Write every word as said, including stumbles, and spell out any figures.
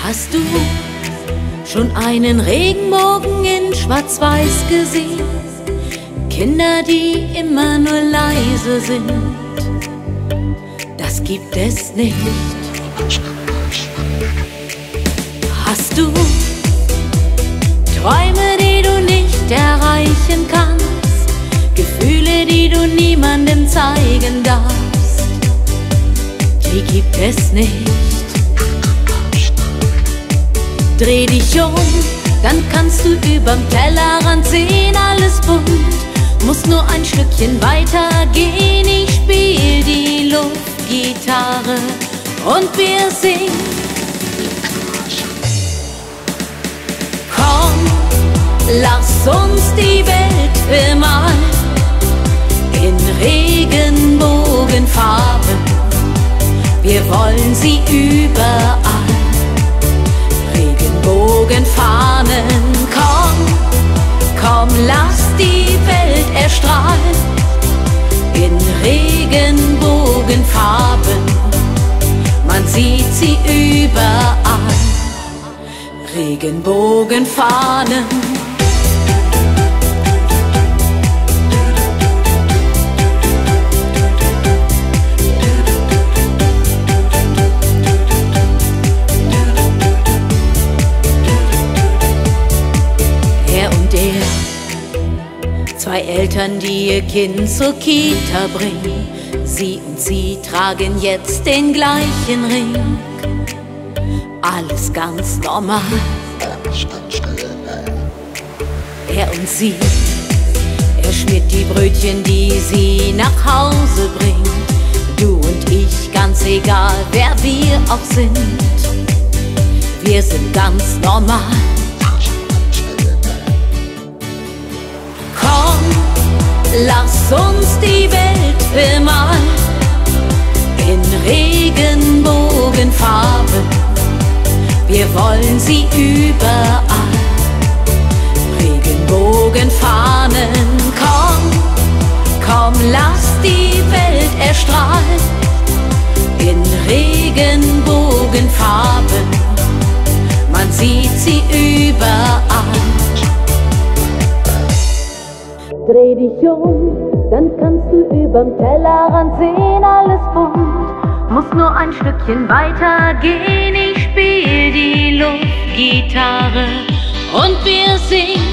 Hast du schon einen Regenbogen in Schwarz-Weiß gesehen? Kinder, die immer nur leise sind, das gibt es nicht. Hast du Träume, die du nicht erreichen kannst, Gefühle, die du niemandem zeigen darfst, die gibt es nicht. Dreh dich um, dann kannst du überm Tellerrand sehen, alles bunt, muss nur ein Stückchen weiter gehen. Ich spiel die Luftgitarre und wir singen. Komm, lass uns die Welt bemalen in Regenbogenfarben. Wir wollen sie überall. Regenbogenfahnen, komm, komm, lass die Welt erstrahlen in Regenbogenfarben. Man sieht sie überall. Regenbogenfahnen. Zwei Eltern, die ihr Kind zur Kita bringen, sie und sie tragen jetzt den gleichen Ring. Alles ganz normal. Er und sie, er schmiert die Brötchen, die sie nach Hause bringt. Du und ich, ganz egal, wer wir auch sind, wir sind ganz normal. Lass uns die Welt bemalen in Regenbogenfarben. Wir wollen sie überall. Regenbogenfahnen, komm, komm, lass die Welt erstrahlen in Regenbogenfarben. Man sieht sie überall. Dreh dich um, dann kannst du überm Tellerrand sehen, alles bunt, muss nur ein Stückchen weiter gehen. Ich spiel die Luftgitarre und wir singen.